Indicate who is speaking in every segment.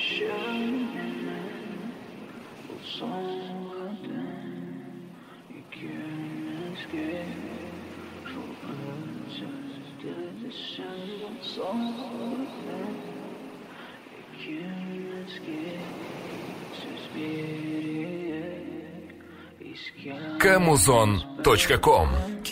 Speaker 1: Kamuzon.com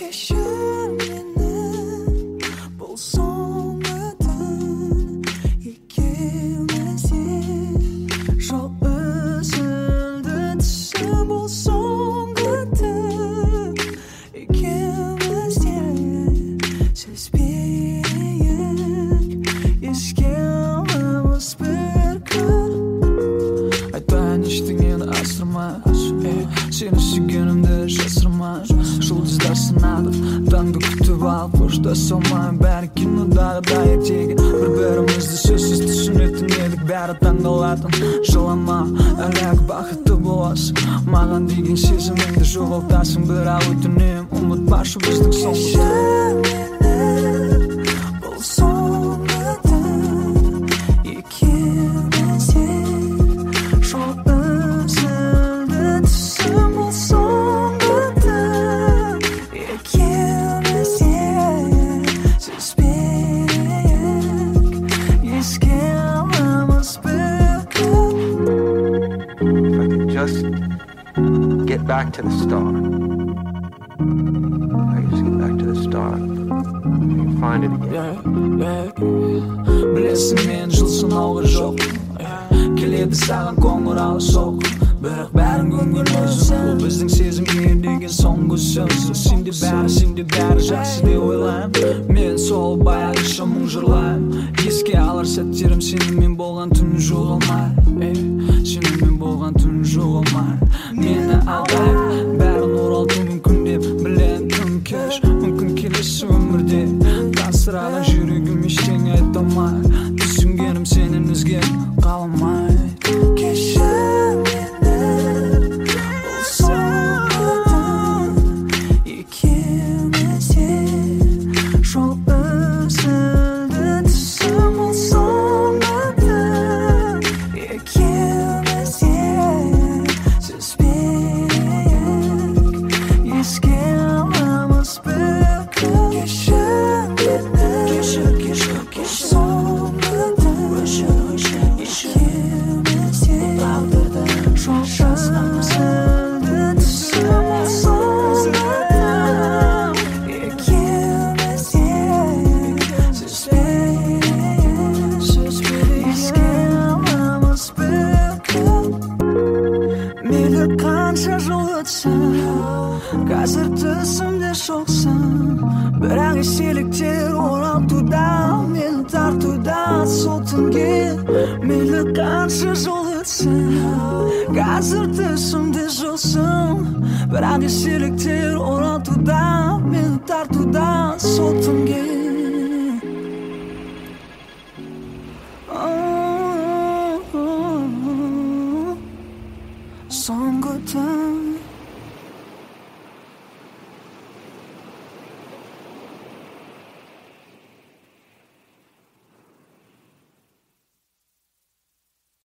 Speaker 2: Seni suyganimda shasirman Жұлдыздар сынады Таңды күтіп алып Қоштасалмайын бәрі кинодағы ертегі Бір-бірімізді сөзсіз түсінетін едік Бәрі таңдалатын жылама Әлгі бақытты боласың Маған деген сезіміңді жоғалтасың Бірақ өтінем ұмытпашы біздің соңғы
Speaker 3: Back to the start. I just get back to the start. You can find it again.
Speaker 2: Білесің мен жыл сынауға жоқ Келеді саған қоңырау соқ Бірақ бәрін көнгін өзің Бұл біздің сезімге деген соңғы сөз Сенде бәрі жақсы деп ойлаймын Мен сол баяғыша мұң жырлаймын Еске алар сәттерім сенімен болған түн жоғалмай Сенімен болған түн жоғалмай Мені алдайып бәрін оралту мүмкін деп Білем тым кеш мүмкін келесі өмірде Тасыраған жүрегім ештеңе айта алмай Түсінгенім сенен өзге қаламай Кешір мені бұл соңғы екеуміз де жол үзілді түсім бұл соңғы екеуміз де сөзбен еске аламыз бір күн Кешір мені бұл соңғы Қазір түсімде жоқсың Бірақ естеліктер оралтуда Мені тартуда сол түнге Мейлі қанша жыл өтсін Қазір түсімде жоқсың Бірақ естеліктер оралтуда Мені тартуда сол түнге Соңғы түн